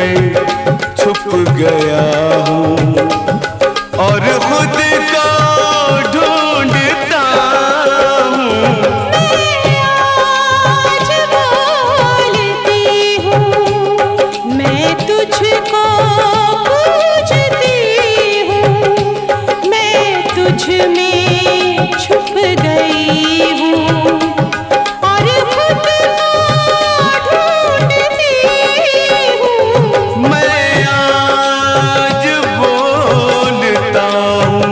में छुप गया हूँ और खुद को ढूंढता हूँ। आज बोलती हूँ, मैं तुझको पूछती हूँ, मैं तुझ में छुप गई हूँ और खुद को ढूंढती हूँ। मैं आज बोलता हूँ।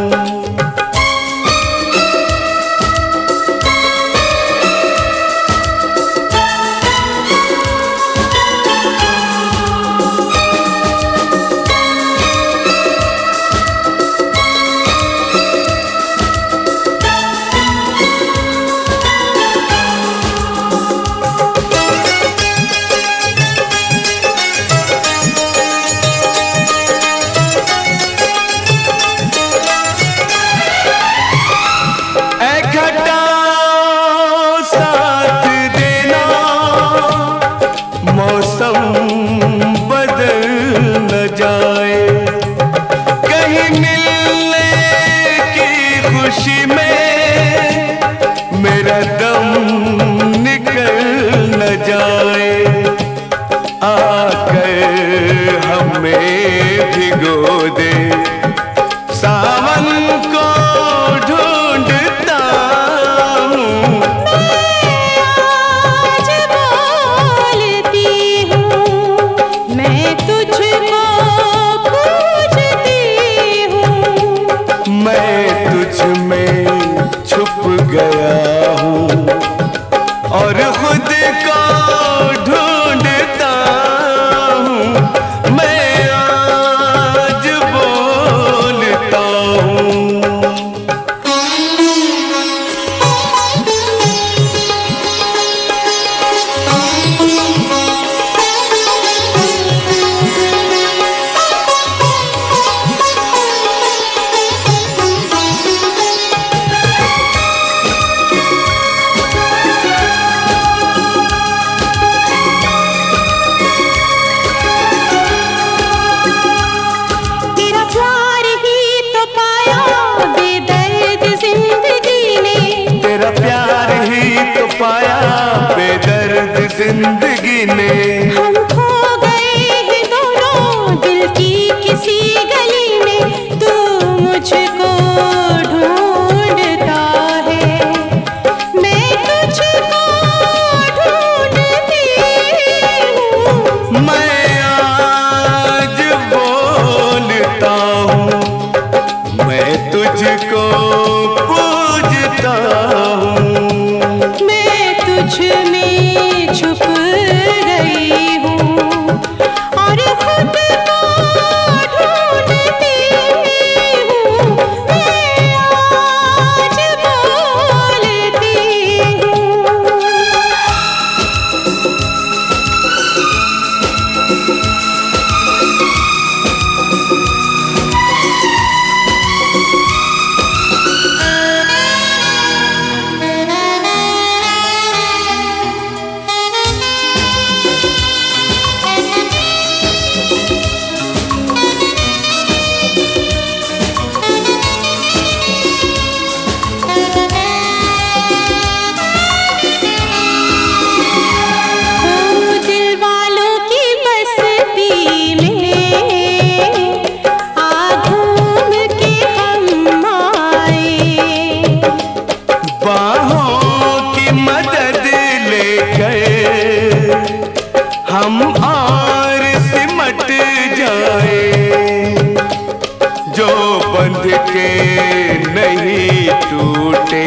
खुशी में मेरा दम निकल न जाए, आकर हमें भिगो दे, सावन को ढूंढता हूँ। आज बोलती हूँ, मैं तुझको पूछती हूँ, मैं तुझ में छुप गया हूँ और खुद को ढूंढता हूँ। मैं आज बोलता हूँ। पाया बेदर्द जिंदगी ने, हम खो गए हैं दोनों दिल की किसी गली में, तू मुझको ढूंढता है, मैं तुझको ढूंढती हूँ। मैं आज बोलता हूँ, मैं तुझको पूजता हूँ। तुझ में छुप गई हूँ और खुद को ढूंढती हूँ। मैं आज बोलती हूँ। हम और सिमट जाए, जो बंध के नहीं टूटे,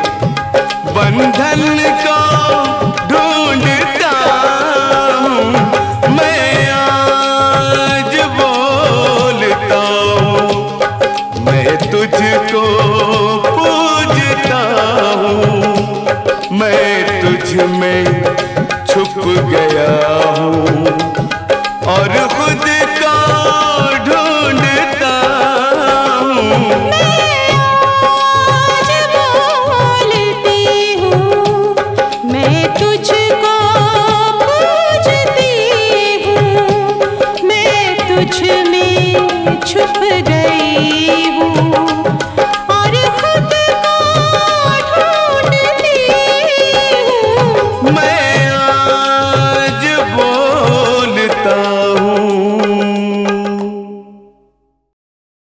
बंधन को ढूंढता हूँ। मैं आज बोलता हूँ, मैं तुझको पूजता हूँ। मैं तुझ में छुप गया हूँ और खुद